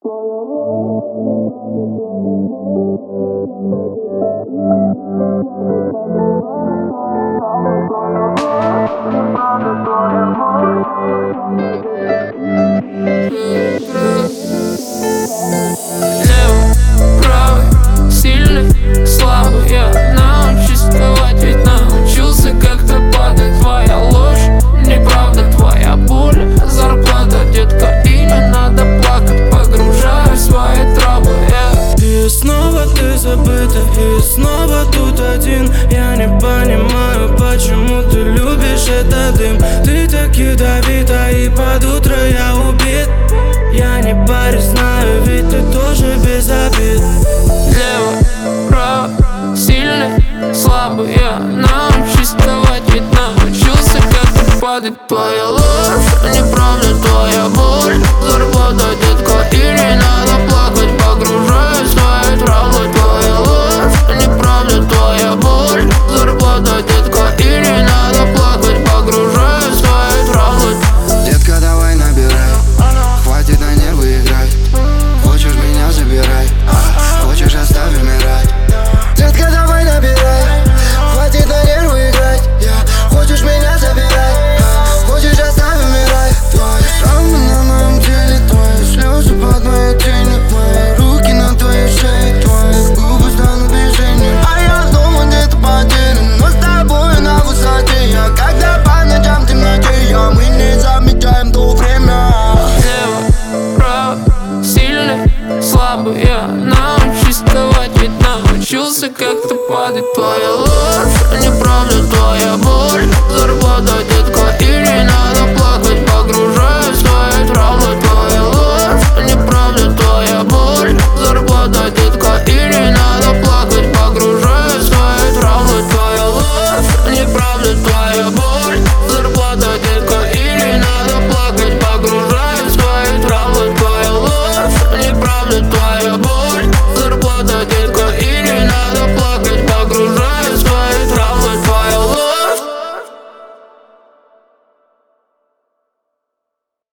Левый, правый, сильный, слабый. Я научусь вставать, ведь научился как-то падать. Твоя ложь, неправда, твоя боль, зарплата, детка, и не надо плакать. Погружаюсь в свои травы. И снова ты забыта, и снова тут один. Я не понимаю, почему ты любишь этот дым. Ты так ядовита, и под утро я убит. Я не парюсь, знаю, ведь ты тоже без обид. Левый, правый, сильный, слабый. Я научусь вставать, ведь научился как-то падать. Твоя ложь, неправда, твоя боль, зарплата, детка, и не надо плакать. Погружаюсь в свои травмы. Твоя ложь, неправда, твоя боль, зарплата, детка, и не надо плакать. Погружаюсь в свои травмы. Детка, давай набирай, хватит на нервы играть. Хочешь меня забирай, хочешь оставь умирать. Детка, давай набирай, хватит на нервы играть. Хочешь меня забирай, хочешь оставь умирать. Твои шрамы на моем теле, твои слезы под моей тенью, мои руки на твоей шее, твои губы станут движением. А я дома где-то потерян, но с тобой на высоте. Я когда по ночам в темноте, мы не замечаем то время. Левый, правый, сильный, слабый. Я научусь вставать, ведь научился как-то падать. Твоя ложь, неправда, твоя боль, зарплата,